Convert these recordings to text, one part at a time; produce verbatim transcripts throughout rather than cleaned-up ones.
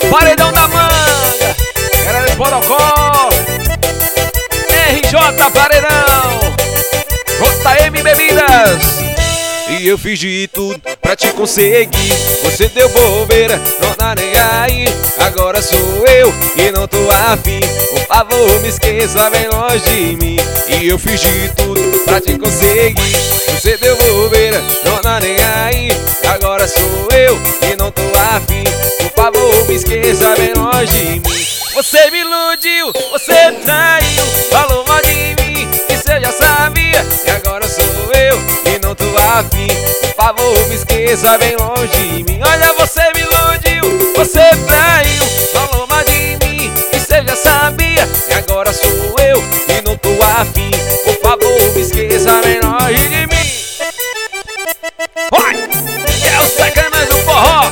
Paredão da Manga, galera de Bodocó, R J Paredão, J M Bebidas. E eu fiz de tudo pra te conseguir. Você deu bobeira, não tá nem aí. Agora sou eu e não tô afim. Por favor, me esqueça, bem longe de mim. E eu fiz de tudo pra te conseguir. Você deu bobeira, não tá nem aí. Agora sou eu e não tô afim. Por favor, me esqueça, bem longe de mim. Você me iludiu, você traiu, falou mal de mim, isso eu já sabia. E agora sou eu e não tô afim. Por favor, me esqueça, bem longe de mim. Olha, você me iludiu, você traiu, falou mal de mim, isso eu já sabia. E agora sou eu e não tô afim. Por favor, me esqueça, bem longe de mim. Vai! É o Sacanagem do Forró.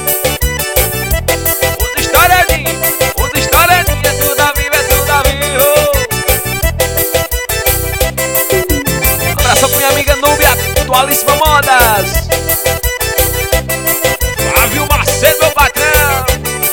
Os estouradinhos, os estouradinhos, é tudo ao vivo, é tudo ao vivo. Abraço pra minha amiga Núbia, Atualíssima Modas. Flávio Macedo, meu patrão.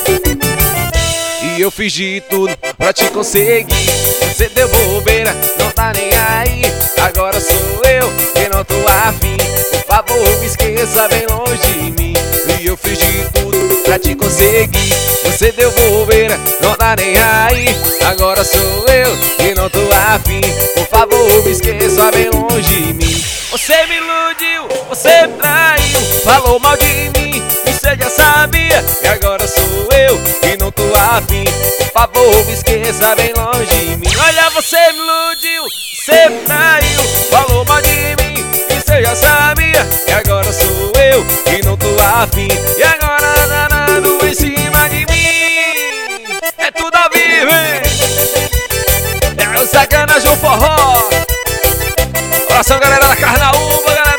E eu fiz de tudo pra te conseguir. Você deu bobeira, não tá nem aí. Agora sou eu que não tô afim. Por favor, me esqueça, bem longe de mim. E eu fiz de tudo pra te conseguir. Você deu bobeira, não tá nem aí. Agora sou eu que não tô afim. Por favor, me esqueça, bem longe de mim. Você me iludiu, você traiu, falou mal de mim, isso eu já sabia. E agora sou eu que não tô afim. Por favor, me esqueça, bem longe de mim. Olha, você me iludiu, você traiu, falou mal de mim, isso eu já sabia. E agora sou eu que não tô afim. E agora danado em cima de mim. É tudo ao vivo, hein? É o Sacanagem do Forró. Abração, galera da Carnaúba, galera